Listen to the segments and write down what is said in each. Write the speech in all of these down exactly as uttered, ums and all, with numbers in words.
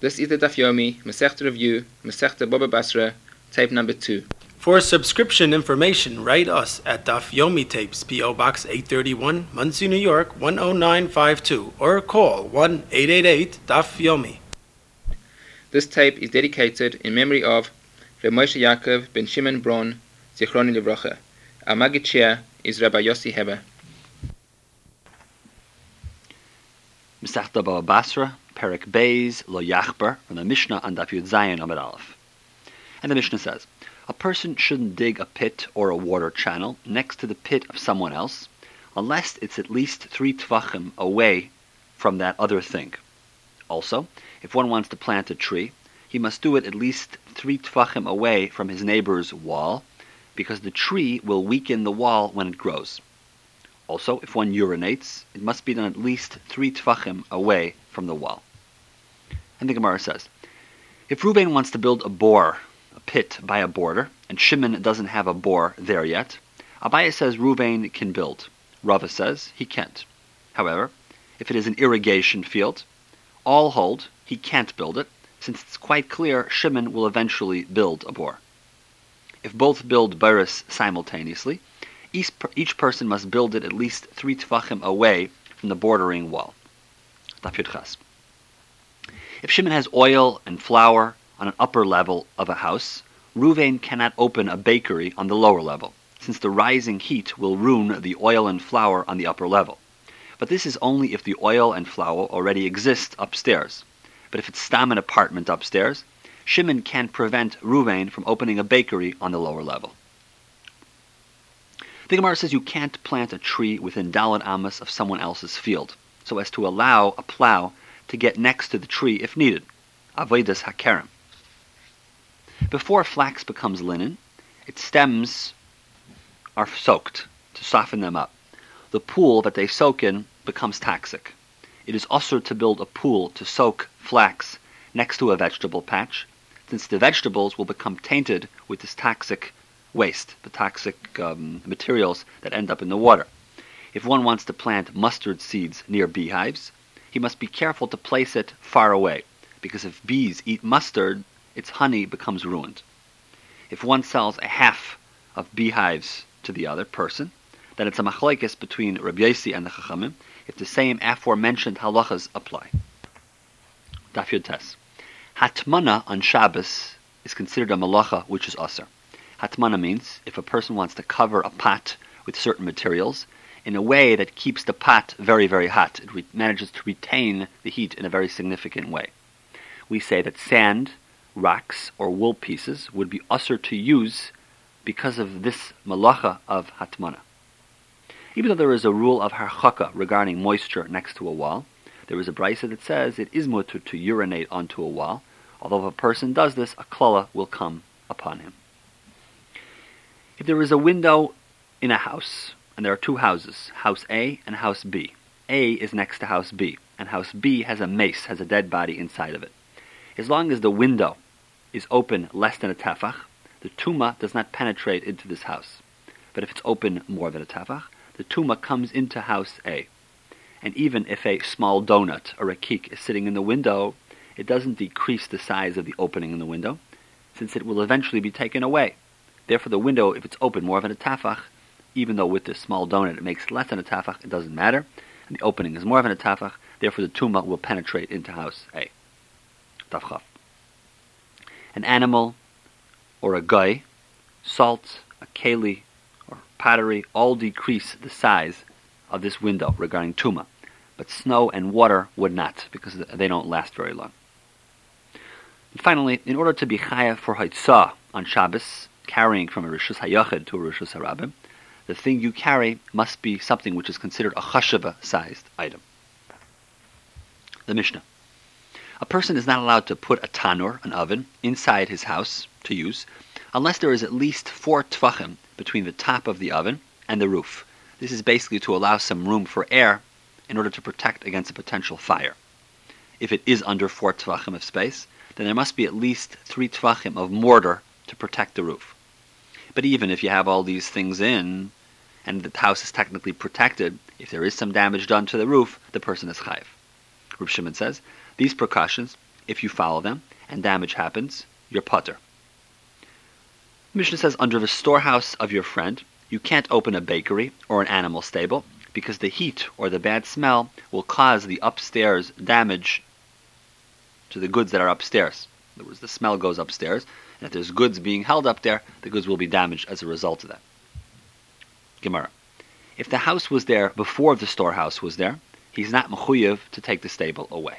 This is the Daf Yomi, Masechta Review, Masechta Baba Basra, tape number two. For subscription information, write us at Daf Yomi Tapes, P O Box eight thirty-one, Muncie, New York, one oh nine five two, or call one eight eight eight Daf Yomi. This tape is dedicated in memory of Reb Moshe Yaakov ben Shimon Bron, Zichroni Livrocha. Our Maggid Shir is Rabbi Yossi Heber. Masechta Baba Basra, Perek Beis Lo Yachbar, from the Mishnah on Daf Yud Zayin Amud Aleph. And the Mishnah says, a person shouldn't dig a pit or a water channel next to the pit of someone else unless it's at least three tvachim away from that other thing. Also, if one wants to plant a tree, he must do it at least three tvachim away from his neighbor's wall, because the tree will weaken the wall when it grows. Also, if one urinates, it must be done at least three tvachim away from the wall. And the Gemara says, if Reuben wants to build a bore, a pit by a border, and Shimon doesn't have a bore there yet, Abaye says Reuben can build. Rava says he can't. However, if it is an irrigation field, all hold he can't build it, since it's quite clear Shimon will eventually build a bore. If both build boros simultaneously, each, each person must build it at least three tvachim away from the bordering wall. Daf Yud Ches. If Shimon has oil and flour on an upper level of a house, Reuven cannot open a bakery on the lower level, since the rising heat will ruin the oil and flour on the upper level. But this is only if the oil and flour already exist upstairs. But if it's stam an apartment upstairs, Shimon can't prevent Reuven from opening a bakery on the lower level. The Gemara says you can't plant a tree within Daled Amos of someone else's field, so as to allow a plow to get next to the tree if needed. Avodas hakerem. Before flax becomes linen, its stems are soaked to soften them up. The pool that they soak in becomes toxic. It is also to build a pool to soak flax next to a vegetable patch, since the vegetables will become tainted with this toxic waste, the toxic um, materials that end up in the water. If one wants to plant mustard seeds near beehives, he must be careful to place it far away, because if bees eat mustard, its honey becomes ruined. If one sells a half of beehives to the other person, then it's a machlokes between Rabbi Yossi and the Chachamim if the same aforementioned halachas apply. Daf Yud Tes. Hatmana on Shabbos is considered a malacha which is asur. Hatmana means if a person wants to cover a pot with certain materials in a way that keeps the pot very, very hot. It re- manages to retain the heat in a very significant way. We say that sand, rocks, or wool pieces would be asur to use because of this malacha of hatmana. Even though there is a rule of harchaka regarding moisture next to a wall, there is a brisa that says it is mutter to urinate onto a wall, although if a person does this, a klala will come upon him. If there is a window in a house, and there are two houses, house A and house B. A is next to house B, and house B has a mace, has a dead body inside of it. As long as the window is open less than a tefach, the tumah does not penetrate into this house. But if it's open more than a tefach, the tumah comes into house A. And even if a small donut or a kik is sitting in the window, it doesn't decrease the size of the opening in the window, since it will eventually be taken away. Therefore, the window, if it's open more than a tefach, even though with this small donut it makes less than a tefach, it doesn't matter. And the opening is more than a tefach, therefore the tumah will penetrate into house A. Tafchav. An animal or a guy, salt, a keli, or pottery all decrease the size of this window regarding tumah, but snow and water would not, because they don't last very long. And finally, in order to be chayav for haitzah on Shabbos, carrying from a rishus hayachid to a rishus harabim, the thing you carry must be something which is considered a chashava-sized item. The Mishnah. A person is not allowed to put a tanur, an oven, inside his house to use, unless there is at least four tvachim between the top of the oven and the roof. This is basically to allow some room for air in order to protect against a potential fire. If it is under four tvachim of space, then there must be at least three tvachim of mortar to protect the roof. But even if you have all these things in, and the house is technically protected, if there is some damage done to the roof, the person is chayiv. Reb Shimon says, these precautions If you follow them and damage happens, you're putter. Mishnah says, under the storehouse of your friend, you can't open a bakery or an animal stable because the heat or the bad smell will cause the upstairs damage to the goods that are upstairs. In other words, the smell goes upstairs, and if there's goods being held up there, the goods will be damaged as a result of that. Gemara. If the house was there before the storehouse was there, he's not mechuyev to take the stable away.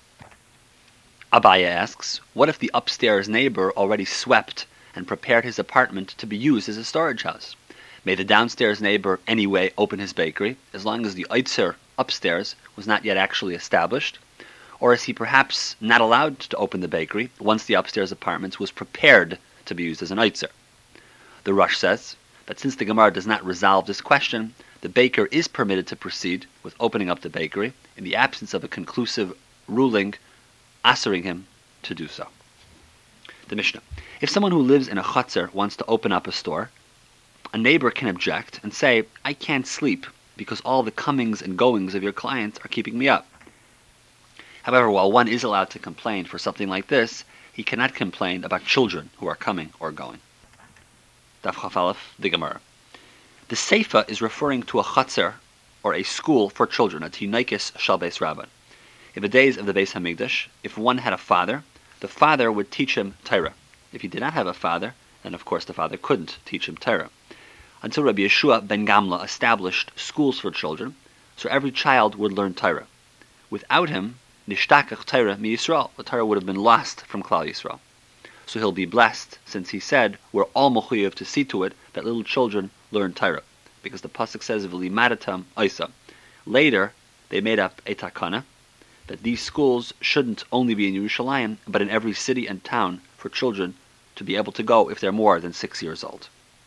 Abaya asks, what if the upstairs neighbor already swept and prepared his apartment to be used as a storage house? May the downstairs neighbor anyway open his bakery, as long as the Eitzer upstairs was not yet actually established? Or is he perhaps not allowed to open the bakery once the upstairs apartment was prepared to be used as an Eitzer? The Rosh says that since the Gemara does not resolve this question, the baker is permitted to proceed with opening up the bakery in the absence of a conclusive ruling assuring him to do so. The Mishnah. If someone who lives in a chutzner wants to open up a store, a neighbor can object and say, I can't sleep because all the comings and goings of your clients are keeping me up. However, while one is allowed to complain for something like this, he cannot complain about children who are coming or going. Daf Chaf Aleph, the Gemara. The Seifa is referring to a chutzner or a school for children, a tinaikis shal beis rabban. In the days of the Beis Hamikdash, if one had a father, the father would teach him Torah. If he did not have a father, then of course the father couldn't teach him Torah. Until Rabbi Yeshua ben Gamla established schools for children, so every child would learn Torah. Without him, Nishtakach Torah mi Yisrael, the Torah would have been lost from Klal Yisrael. So he'll be blessed, since he said, we're all mechuyev to see to it that little children learn Torah, because the pasuk says, V'limadatam oisa. Later, they made up a takana, that these schools shouldn't only be in Yerushalayim, but in every city and town for children to be able to go if they're more than six years old.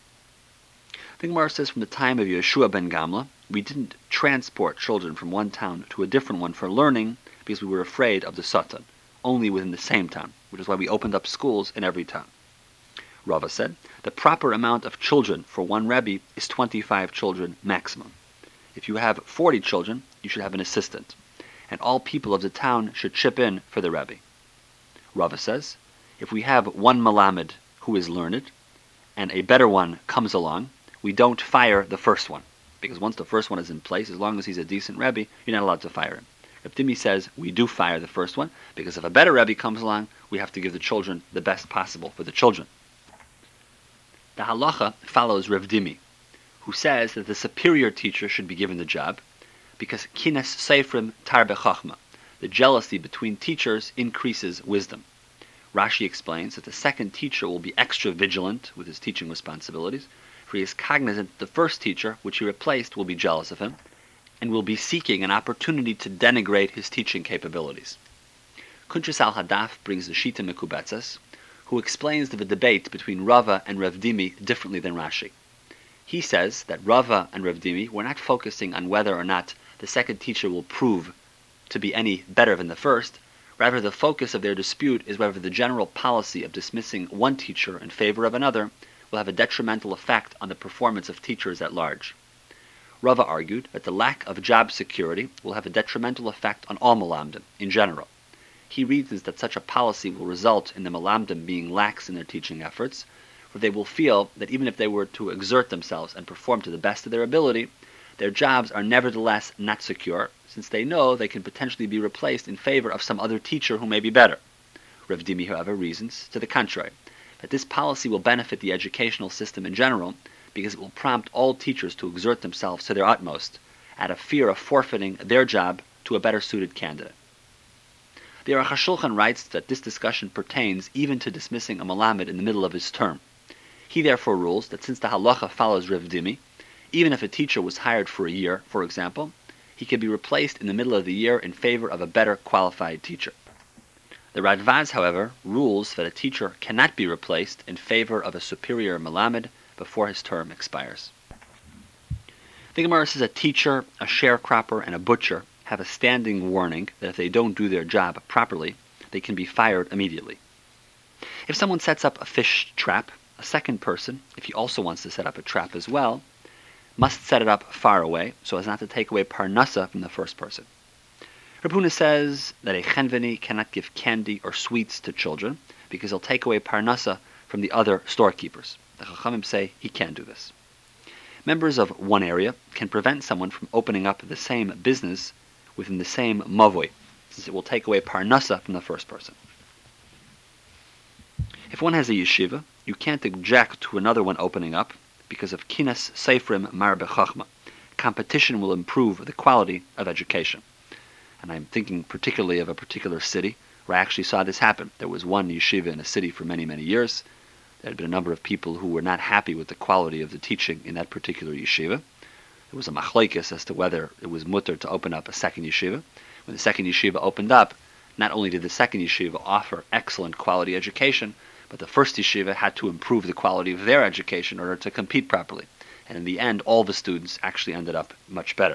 The Gemara says from the time of Yeshua ben Gamla, we didn't transport children from one town to a different one for learning because we were afraid of the Satan, only within the same town, which is why we opened up schools in every town. Rava said, the proper amount of children for one Rebbe is twenty-five children maximum. If you have forty children, you should have an assistant, and all people of the town should chip in for the Rebbe. Rava says, if we have one Malamed who is learned, and a better one comes along, we don't fire the first one, because once the first one is in place, as long as he's a decent Rebbe, you're not allowed to fire him. Reb Dimi says we do fire the first one, because if a better Rebbe comes along, we have to give the children the best possible for the children. The halacha follows Reb Dimi, who says that the superior teacher should be given the job, because kines seifrim tarbe chachma, the jealousy between teachers increases wisdom. Rashi explains that the second teacher will be extra vigilant with his teaching responsibilities, for he is cognizant that the first teacher, which he replaced, will be jealous of him, and will be seeking an opportunity to denigrate his teaching capabilities. Kuntres al Hadaf brings the Shita Mekubetzes, who explains the debate between Rava and Rav Dimi differently than Rashi. He says that Rava and Rav Dimi were not focusing on whether or not the second teacher will prove to be any better than the first. Rather, the focus of their dispute is whether the general policy of dismissing one teacher in favor of another will have a detrimental effect on the performance of teachers at large. Rava argued that the lack of job security will have a detrimental effect on all Malamdim in general. He reasons that such a policy will result in the Malamdim being lax in their teaching efforts, for they will feel that even if they were to exert themselves and perform to the best of their ability, their jobs are nevertheless not secure, since they know they can potentially be replaced in favor of some other teacher who may be better. Rav Dimi, however, reasons to the contrary, that this policy will benefit the educational system in general, because it will prompt all teachers to exert themselves to their utmost, out of fear of forfeiting their job to a better-suited candidate. The Aruch HaShulchan writes that this discussion pertains even to dismissing a Malamed in the middle of his term. He therefore rules that since the halacha follows Rav Dimi, even if a teacher was hired for a year, for example, he can be replaced in the middle of the year in favor of a better qualified teacher. The Radvaz, however, rules that a teacher cannot be replaced in favor of a superior Malamed before his term expires. The Gemara says a teacher, a sharecropper, and a butcher have a standing warning that if they don't do their job properly, they can be fired immediately. If someone sets up a fish trap, a second person, if he also wants to set up a trap as well, must set it up far away so as not to take away parnasa from the first person. Reb Huna says that a chenveni cannot give candy or sweets to children because he'll take away parnasa from the other storekeepers. The Chachamim say he can't do this. Members of one area can prevent someone from opening up the same business within the same mavoi, since it will take away parnasa from the first person. If one has a yeshiva, you can't object to another one opening up because of kinas seifrim mar bechachma. Competition will improve the quality of education. And I'm thinking particularly of a particular city where I actually saw this happen. There was one yeshiva in a city for many, many years. There had been a number of people who were not happy with the quality of the teaching in that particular yeshiva. There was a machlokes as to whether it was mutter to open up a second yeshiva. When the second yeshiva opened up, not only did the second yeshiva offer excellent quality education, but the first yeshiva had to improve the quality of their education in order to compete properly. And in the end, all the students actually ended up much better.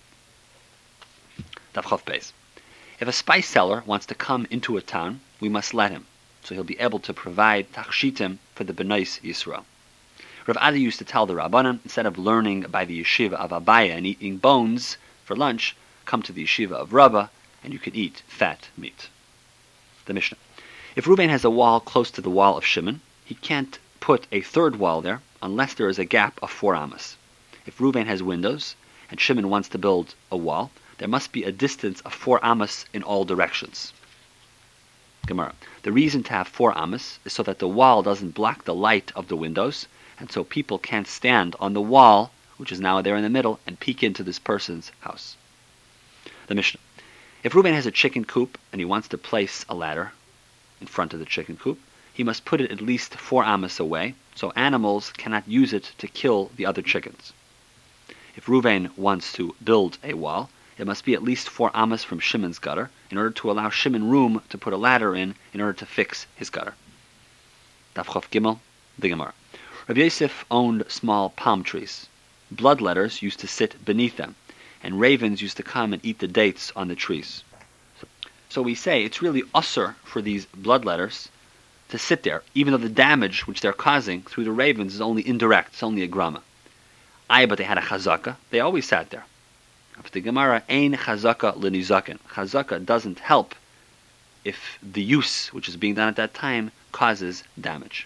Daf Chof Beis. If a spice seller wants to come into a town, we must let him, so he'll be able to provide tachshitim for the Bnais Yisrael. Rav Adi used to tell the Rabbanan, instead of learning by the yeshiva of Abaya and eating bones for lunch, come to the yeshiva of Rabbah, and you can eat fat meat. The Mishnah. If Reuben has a wall close to the wall of Shimon, he can't put a third wall there unless there is a gap of four amas. If Reuben has windows, and Shimon wants to build a wall, there must be a distance of four amas in all directions. Gemara. The reason to have four amas is so that the wall doesn't block the light of the windows, and so people can't stand on the wall, which is now there in the middle, and peek into this person's house. The Mishnah. If Reuben has a chicken coop and he wants to place a ladder in front of the chicken coop, he must put it at least four amas away, so animals cannot use it to kill the other chickens. If Reuben wants to build a wall, it must be at least four amas from Shimon's gutter in order to allow Shimon room to put a ladder in in order to fix his gutter. Daf Chof Gimel, the Gemara. Rabbi Yosef owned small palm trees. Bloodletters used to sit beneath them, and ravens used to come and eat the dates on the trees. So, so we say it's really usur for these bloodletters to sit there, even though the damage which they're causing through the ravens is only indirect, it's only a grama. Aye, but they had a chazaka, they always sat there. After the Gemara, ein chazaka l'nizaken. Chazaka doesn't help if the use which is being done at that time causes damage.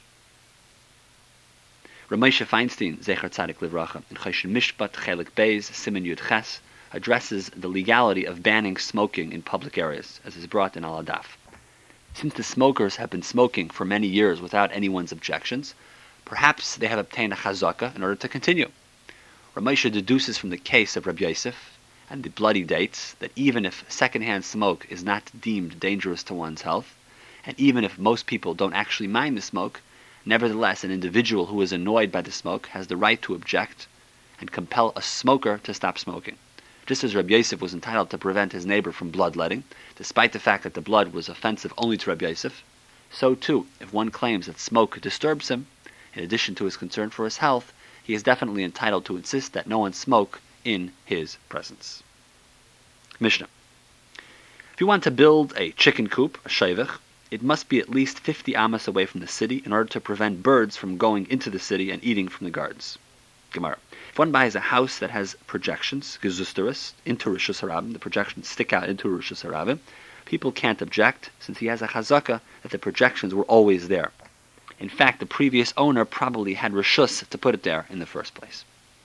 Ramesha Feinstein, Zecher Tzadik Livracha, in Choshen Mishpat Chelik Beis Siman Yud Ches, addresses the legality of banning smoking in public areas, as is brought in Al Adaf. Since the smokers have been smoking for many years without anyone's objections, perhaps they have obtained a chazaka in order to continue. Ramesha deduces from the case of Rabbi Yosef and the bloody dates that even if secondhand smoke is not deemed dangerous to one's health, and even if most people don't actually mind the smoke, nevertheless an individual who is annoyed by the smoke has the right to object and compel a smoker to stop smoking. Just as Rabbi Yosef was entitled to prevent his neighbor from bloodletting, despite the fact that the blood was offensive only to Rabbi Yosef, so too, if one claims that smoke disturbs him, in addition to his concern for his health, he is definitely entitled to insist that no one smoke in his presence. Mishnah. If you want to build a chicken coop, a shevach, it must be at least fifty amas away from the city in order to prevent birds from going into the city and eating from the gardens. Gemara. If one buys a house that has projections, gezusteris, into Rishus Harabim, the projections stick out into Rishus Harabim, people can't object since he has a chazaka that the projections were always there. In fact, the previous owner probably had Rishus to put it there in the first place.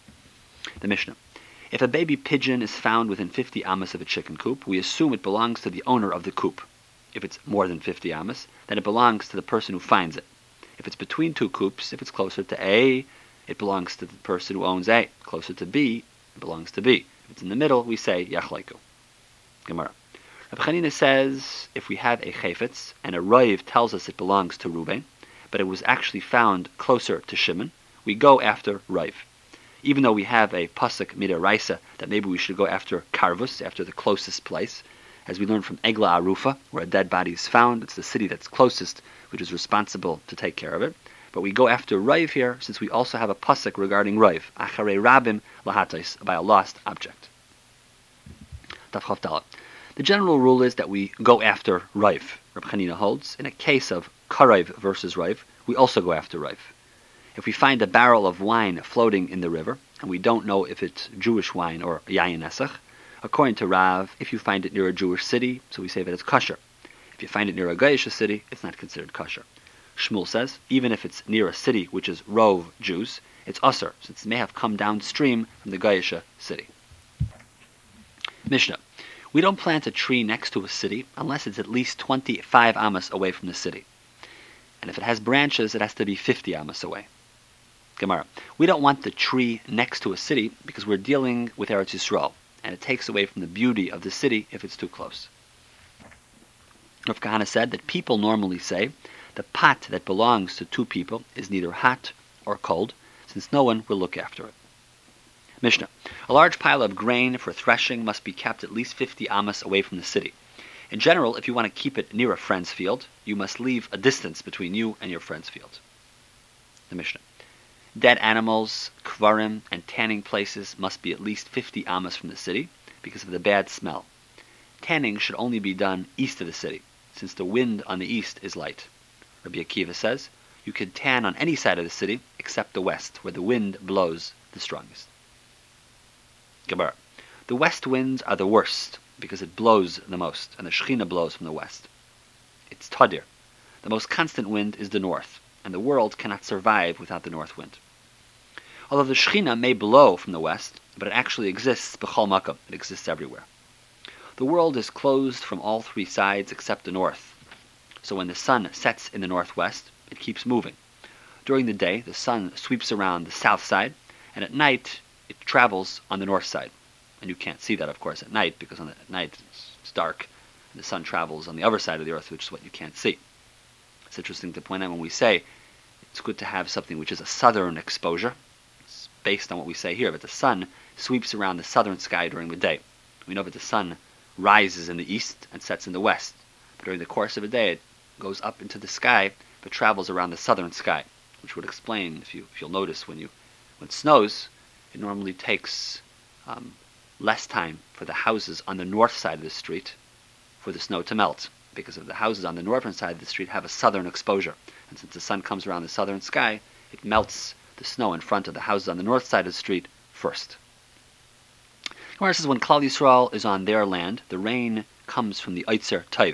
The Mishnah. If a baby pigeon is found within fifty amas of a chicken coop, we assume it belongs to the owner of the coop. If it's more than fifty amas, then it belongs to the person who finds it. If it's between two coops, if it's closer to A, it belongs to the person who owns A. Closer to B, it belongs to B. If it's in the middle, we say Yachlaiku. Gemara. Rabbi Chanina says, if we have a chayfetz and a raiv tells us it belongs to Reuben, but it was actually found closer to Shimon, we go after raiv. Even though we have a pasuk midaraisa that maybe we should go after karvus, after the closest place, as we learn from Egla Arufa, where a dead body is found, it's the city that's closest which is responsible to take care of it. But we go after raiv here, since we also have a pasuk regarding raiv, acharei rabim lahatais, by a lost object. Daf Chof Dalet. The general rule is that we go after raiv. Reb Chanina holds, in a case of karaiv versus raiv, we also go after raiv. If we find a barrel of wine floating in the river, and we don't know if it's Jewish wine or yayin esach, According to Rav, if you find it near a Jewish city, so we say that it's kosher. If you find it near a Goyish city, it's not considered kosher. Shmuel says, even if it's near a city which is Rov Jews, it's usher, since it may have come downstream from the Goyish city. Mishnah. We don't plant a tree next to a city unless it's at least twenty-five amos away from the city. And if it has branches, it has to be fifty amos away. Gemara. We don't want the tree next to a city because we're dealing with Eretz Yisrael, and it takes away from the beauty of the city if it's too close. Rav Kahana said that people normally say the pot that belongs to two people is neither hot or cold, since no one will look after it. Mishnah. A large pile of grain for threshing must be kept at least fifty amos away from the city. In general, if you want to keep it near a friend's field, you must leave a distance between you and your friend's field. The Mishnah. Dead animals, kvarim, and tanning places must be at least fifty amos from the city because of the bad smell. Tanning should only be done east of the city, since the wind on the east is light. Rabbi Akiva says, you can tan on any side of the city except the west, where the wind blows the strongest. Gemara. The west winds are the worst because it blows the most, and the Shekhinah blows from the west. It's tadir. The most constant wind is the north, and the world cannot survive without the north wind. Although the Shekhinah may blow from the west, but it actually exists b'chol makom. It exists everywhere. The world is closed from all three sides except the north. So when the sun sets in the northwest, it keeps moving. During the day, the sun sweeps around the south side, and at night, it travels on the north side. And you can't see that, of course, at night, because on the, at night it's dark, and the sun travels on the other side of the earth, which is what you can't see. It's interesting to point out when we say it's good to have something which is a southern exposure. It's based on what we say here, but the sun sweeps around the southern sky during the day. We know that the sun rises in the east and sets in the west. But during the course of a day, it goes up into the sky, but travels around the southern sky, which would explain, if, you, if you'll notice, when, you, when it snows, it normally takes um, less time for the houses on the north side of the street for the snow to melt, because of the houses on the northern side of the street have a southern exposure. And since the sun comes around the southern sky, it melts the snow in front of the houses on the north side of the street first. Gemara says when Klal Yisrael is on their land, the rain comes from the Eitzer Tov.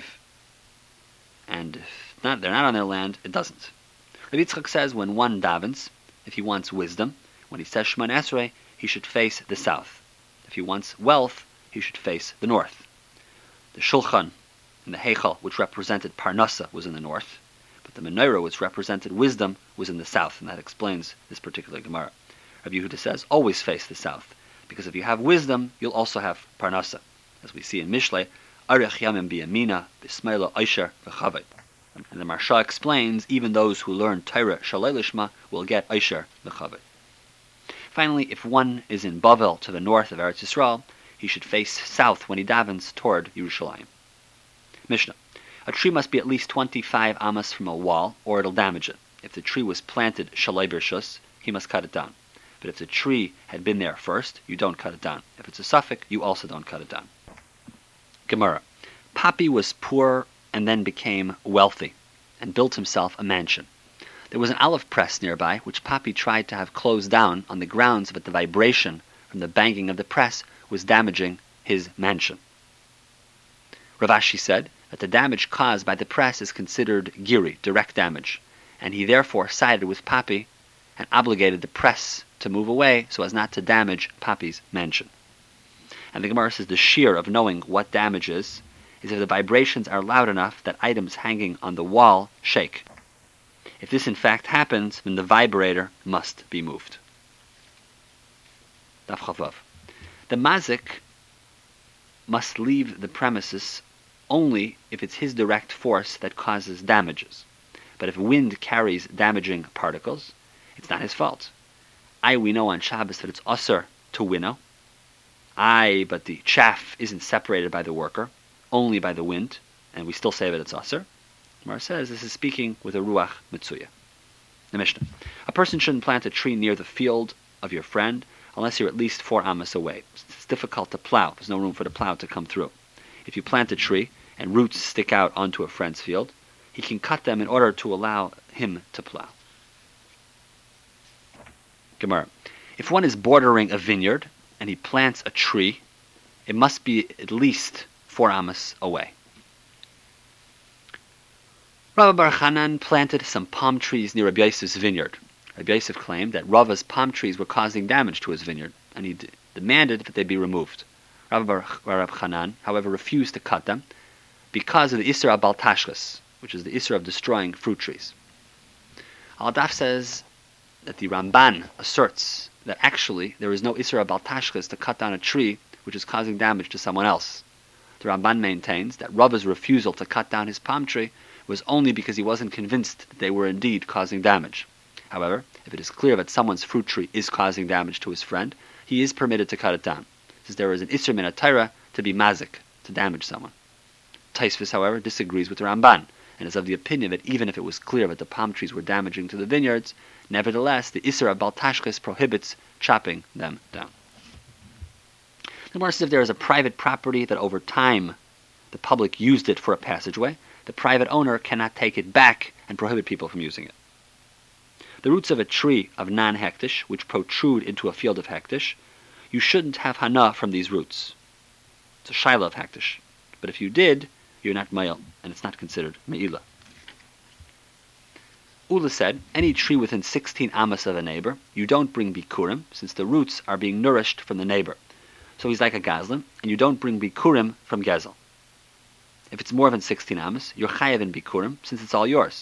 And if not, they're not on their land, it doesn't. Rabbi Yitzchak says when one davens, if he wants wisdom, when he says Shemon Esrei, he should face the south. If he wants wealth, he should face the north. The Shulchan and the Heichal, which represented Parnasa, was in the north, but the Menorah, which represented wisdom, was in the south, and that explains this particular Gemara. Rabbi Yehuda says, always face the south, because if you have wisdom, you'll also have Parnasa. As we see in Mishlei, Arech Yamim B'Yamina, B'Smeila Oisher V'Chaved. And the Marsha explains, even those who learn Torah Shalei Lishma will get Oisher V'Chaved. Finally, if one is in Bavel to the north of Eretz Yisrael, he should face south when he davens toward Yerushalayim. Mishnah. A tree must be at least twenty-five amos from a wall, or it'll damage it. If the tree was planted Shalei B'Rishus, he must cut it down. But if the tree had been there first, you don't cut it down. If it's a suffix, you also don't cut it down. Gemara. Papi was poor and then became wealthy, and built himself a mansion. There was an olive press nearby, which Papi tried to have closed down on the grounds that the vibration from the banging of the press was damaging his mansion. Rav Ashi said that the damage caused by the press is considered giri, direct damage, and he therefore sided with Papi and obligated the press to move away so as not to damage Papi's mansion. And the Gemara says the sheer of knowing what damage is, is if the vibrations are loud enough that items hanging on the wall shake. If this in fact happens, then the vibrator must be moved. Daf Chavav. The mazik must leave the premises only if it's his direct force that causes damages. But if wind carries damaging particles, it's not his fault. I, we know on Shabbos that it's usher to winnow. I, but the chaff isn't separated by the worker, only by the wind, and we still say that it's usher. Mar says this is speaking with a ruach mitzuya. The Mishnah. A person shouldn't plant a tree near the field of your friend unless you're at least four amos away. It's difficult to plow. There's no room for the plow to come through. If you plant a tree and roots stick out onto a friend's field, he can cut them in order to allow him to plow. Gemara. If one is bordering a vineyard and he plants a tree, it must be at least four amos away. Rabbi Bar Chanan planted some palm trees near Rabbi Yosef's vineyard. Rabbi Yosef claimed that Rava's palm trees were causing damage to his vineyard, and he d- demanded that they be removed. Rabbi Bar Bar Chanan, however, refused to cut them because of the Isser Abal Tashchis, which is the Isser of destroying fruit trees. Al-Daf says that the Ramban asserts that actually there is no Isser Abal Tashchis to cut down a tree which is causing damage to someone else. The Ramban maintains that Rava's refusal to cut down his palm tree was only because he wasn't convinced that they were indeed causing damage. However, if it is clear that someone's fruit tree is causing damage to his friend, he is permitted to cut it down, since there is an Isser min HaTorah to be mazik, to damage someone. Taisvis, however, disagrees with the Ramban, and is of the opinion that even if it was clear that the palm trees were damaging to the vineyards, nevertheless, the Isser Abal Tashchis prohibits chopping them down. The Gemara says if there is a private property that over time the public used it for a passageway, the private owner cannot take it back and prohibit people from using it. The roots of a tree of non-hektish, which protrude into a field of hektish, you shouldn't have hana from these roots. It's a shaila of hektish. But if you did, you're not ma'il, and it's not considered me'ila. Ula said, any tree within sixteen amas of a neighbor, you don't bring bikurim, since the roots are being nourished from the neighbor. So he's like a gazlan, and you don't bring bikurim from gezel. If it's more than sixteen amas, you're chayav in bikurim, since it's all yours.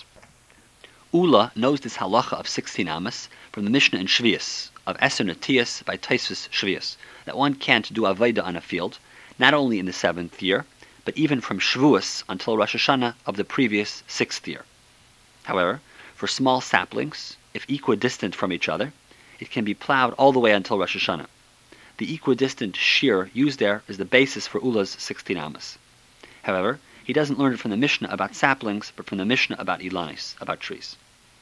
Ula knows this halacha of sixteen amas from the Mishnah in Shvius, of Eser Netias by Taisvis Shvius, that one can't do Aveda on a field, not only in the seventh year, but even from Shavuos until Rosh Hashanah of the previous sixth year. However, for small saplings, if equidistant from each other, it can be plowed all the way until Rosh Hashanah. The equidistant shear used there is the basis for Ula's sixteen amas. However, he doesn't learn it from the Mishnah about saplings, but from the Mishnah about ilanis, about trees.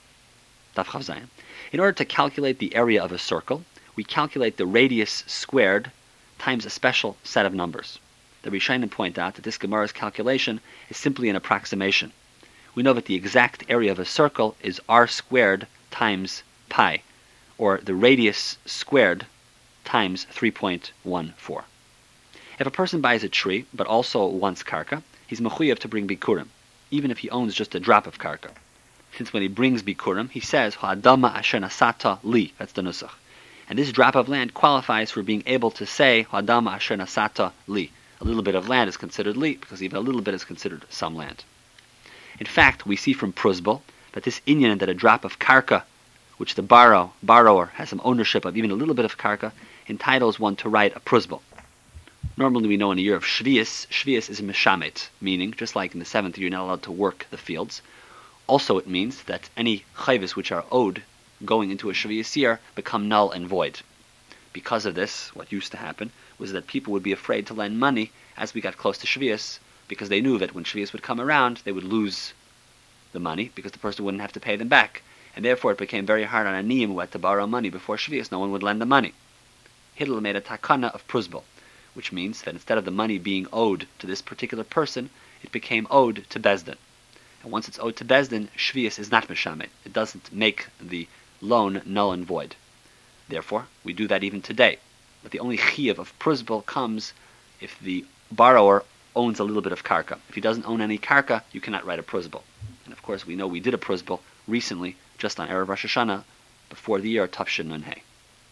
Daf Chav Zayin. In order to calculate the area of a circle, we calculate the radius squared times a special set of numbers. The Rishonim point out that this Gemara's calculation is simply an approximation. We know that the exact area of a circle is r squared times pi, or the radius squared times three point one four. If a person buys a tree, but also wants karka, he's mechuyev to bring bikurim, even if he owns just a drop of karka. Since when he brings bikurim, he says, ha'adama asher nasata li, that's the nusach. And this drop of land qualifies for being able to say, ha'adama asher nasata li. A little bit of land is considered li, because even a little bit is considered some land. In fact, we see from Pruzbel that this inyan that a drop of karka, which the borrow, borrower has some ownership of, even a little bit of karka, entitles one to write a Pruzbel. Normally we know in a year of Shvius, Shvius is a meshamet, meaning, just like in the seventh year you're not allowed to work the fields. Also it means that any chayvus which are owed going into a Shvius year become null and void. Because of this, what used to happen was that people would be afraid to lend money as we got close to Shvius, because they knew that when Shvius would come around, they would lose the money, because the person wouldn't have to pay them back. And therefore it became very hard on a niyim who had to borrow money before Shvius. No one would lend the money. Hillel made a takana of Pruzbel, which means that instead of the money being owed to this particular person, it became owed to Bezdin. And once it's owed to Bezdin, Shvius is not meshamet. It doesn't make the loan null and void. Therefore, we do that even today. But the only chiyuv of Pruzbel comes if the borrower owns a little bit of karka. If he doesn't own any karka, you cannot write a Pruzbel. And of course, we know we did a Pruzbel recently, just on Erev Rosh Hashanah, before the year Tafshin Nun Hey.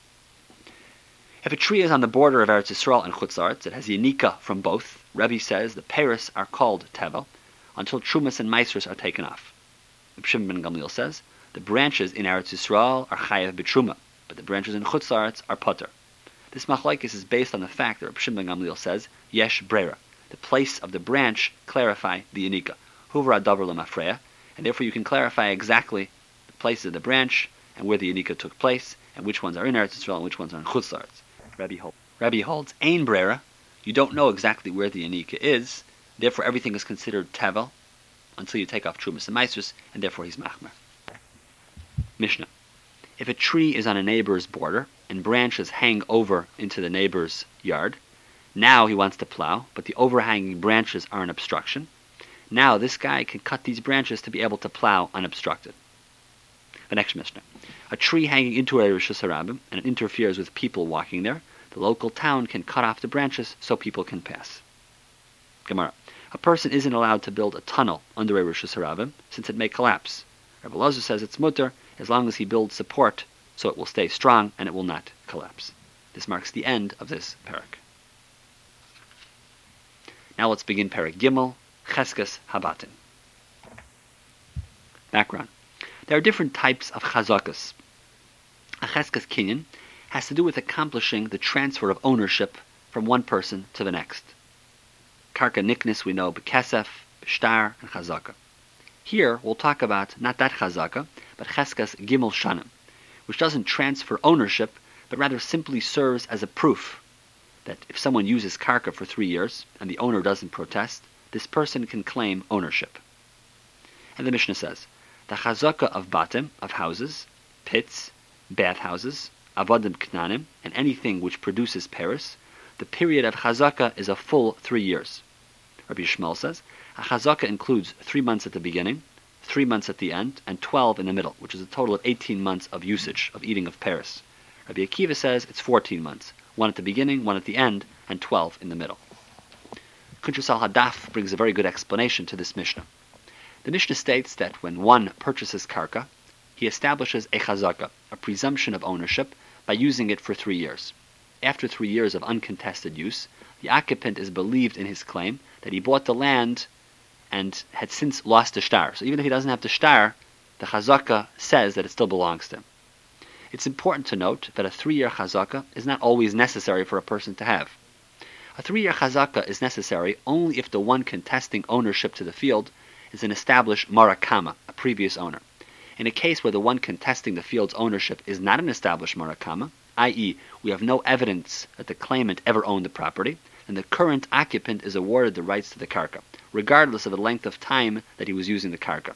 If a tree is on the border of Eretz Yisrael and Chutz La'aretz, it has yanika from both. Rebbe says the peiros are called tevel until trumas and meisers are taken off. Reb Shimon ben Gamliel says the branches in Eretz Yisrael are chayav b'truma, but the branches in Chutz La'aretz are potter. This machlokes is based on the fact that Reb Shimon ben Gamliel says yesh brera, the place of the branch clarify the yanika. Huvra davar l'mafreya, and therefore you can clarify exactly the place of the branch and where the yanika took place, and which ones are in Eretz Yisrael and which ones are in Chutz La'aretz. Rebbe holds, Rebbe holds ein brera, you don't know exactly where the yanika is, therefore everything is considered tevel until you take off trumas and meisers, and therefore he's machmer. Mishnah. If a tree is on a neighbor's border and branches hang over into the neighbor's yard, now he wants to plow, but the overhanging branches are an obstruction. Now this guy can cut these branches to be able to plow unobstructed. The next Mishnah. A tree hanging into a Rishus Harabim and it interferes with people walking there, The local town can cut off the branches so people can pass. Gemara. A person isn't allowed to build a tunnel under a Rosh Hashanah since it may collapse. Rabbi Elazar says it's mutter as long as he builds support so it will stay strong and it will not collapse. This marks the end of this parak. Now let's begin parak Gimel, Cheskas Habatim. Background. There are different types of chazakas. A cheskas kinyan has to do with accomplishing the transfer of ownership from one person to the next. Karka niknis we know bekesef, b'shtar, and chazaka. Here we'll talk about not that chazaka, but cheskas gimel shanim, which doesn't transfer ownership, but rather simply serves as a proof that if someone uses karka for three years and the owner doesn't protest, this person can claim ownership. And the Mishnah says, the chazaka of batim, of houses, pits, bathhouses, avadim knanim, and anything which produces paris, the period of chazaka is a full three years. Rabbi Yishmael says, a chazaka includes three months at the beginning, three months at the end, and twelve in the middle, which is a total of eighteen months of usage, of eating of paris. Rabbi Akiva says it's fourteen months, one at the beginning, one at the end, and twelve in the middle. Kuntres al Hadaf brings a very good explanation to this Mishnah. The Mishnah states that when one purchases karka, he establishes a chazaka, a presumption of ownership, by using it for three years. After three years of uncontested use, the occupant is believed in his claim that he bought the land and had since lost the shtar. So even if he doesn't have the shtar, the chazaka says that it still belongs to him. It's important to note that a three-year chazaka is not always necessary for a person to have. A three-year chazaka is necessary only if the one contesting ownership to the field is an established marakama, a previous owner. In a case where the one contesting the field's ownership is not an established marakama, that is, we have no evidence that the claimant ever owned the property, then the current occupant is awarded the rights to the karka, regardless of the length of time that he was using the karka.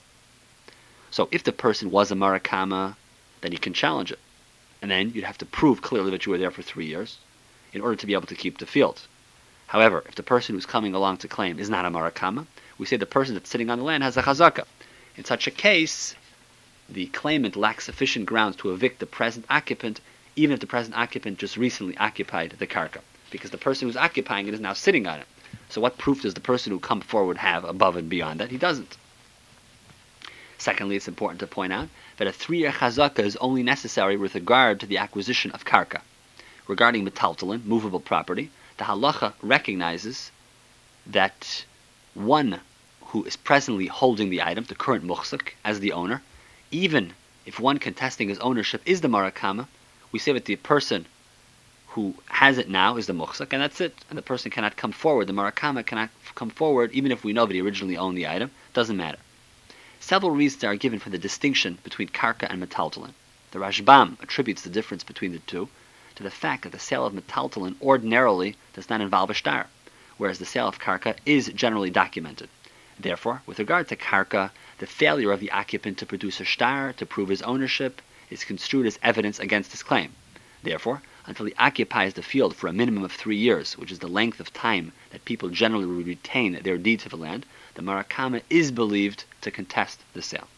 So if the person was a marakama, then he can challenge it. And then you'd have to prove clearly that you were there for three years in order to be able to keep the field. However, if the person who's coming along to claim is not a marakama, we say the person that's sitting on the land has a chazaka. In such a case, the claimant lacks sufficient grounds to evict the present occupant, even if the present occupant just recently occupied the karka, because the person who's occupying it is now sitting on it. So what proof does the person who come forward have above and beyond that? He doesn't. Secondly, it's important to point out that a three-year chazaka is only necessary with regard to the acquisition of karka. Regarding metaltalin, movable property, the halacha recognizes that one who is presently holding the item, the current muhsik, as the owner, even if one contesting his ownership is the marakama, we say that the person who has it now is the muhsik, and that's it. And the person cannot come forward. The marakama cannot come forward, even if we know that he originally owned the item. Doesn't matter. Several reasons are given for the distinction between karka and metaltalin. The Rashbam attributes the difference between the two to the fact that the sale of metaltalin ordinarily does not involve a shtar, whereas the sale of karka is generally documented. Therefore, with regard to karka, the failure of the occupant to produce a shtar to prove his ownership is construed as evidence against his claim. Therefore, until he occupies the field for a minimum of three years, which is the length of time that people generally retain their deed to the land, the marakama is believed to contest the sale.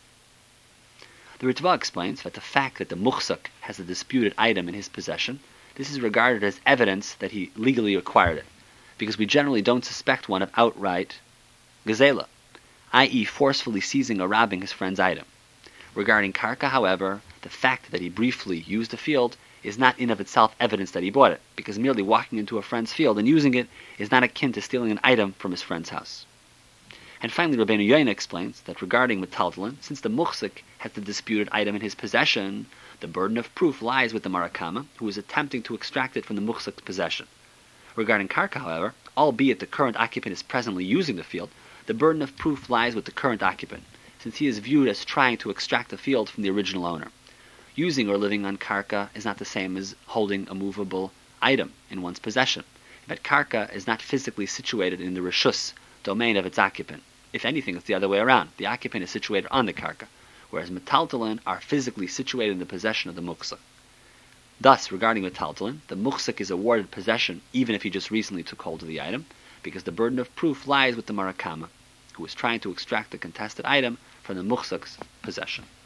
The Ritva explains that the fact that the muhsak has a disputed item in his possession, this is regarded as evidence that he legally acquired it, because we generally don't suspect one of outright gazela, that is forcefully seizing or robbing his friend's item. Regarding karka, however, the fact that he briefly used the field is not in of itself evidence that he bought it, because merely walking into a friend's field and using it is not akin to stealing an item from his friend's house. And finally, Rabbeinu Yoina explains that regarding metaltalin, since the muhsik has the disputed item in his possession, the burden of proof lies with the marakama, who is attempting to extract it from the muhsik's possession. Regarding karka, however, albeit the current occupant is presently using the field, the burden of proof lies with the current occupant, since he is viewed as trying to extract the field from the original owner. Using or living on karka is not the same as holding a movable item in one's possession, but karka is not physically situated in the reshus, domain of its occupant. If anything, it's the other way around. The occupant is situated on the karka, whereas metaltalin are physically situated in the possession of the muhsik. Thus, regarding metaltalin, the muhsik is awarded possession even if he just recently took hold of the item, because the burden of proof lies with the marakama, who is trying to extract the contested item from the muhsik's possession.